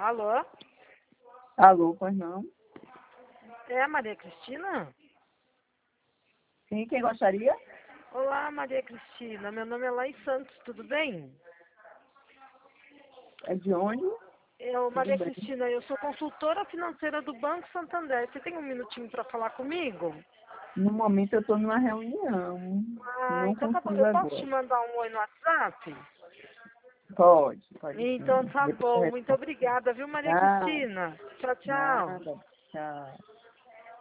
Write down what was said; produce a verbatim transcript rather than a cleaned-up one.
Alô? Alô, pois não? É a Maria Cristina? Sim, quem gostaria? Olá, Maria Cristina. Meu nome é Laís Santos, tudo bem? É de onde? Eu, Tudo Maria bem. Cristina, eu sou consultora financeira do Banco Santander. Você tem um minutinho para falar comigo? No momento eu estou numa reunião. Ah, Não então tá bom. consigo Eu posso te agora. mandar um oi no WhatsApp? Pode, pode Então sim. tá Depois eu bom. Muito respondo. obrigada, viu, Maria Ah, Cristina? Tchau, tchau. nada. Tchau.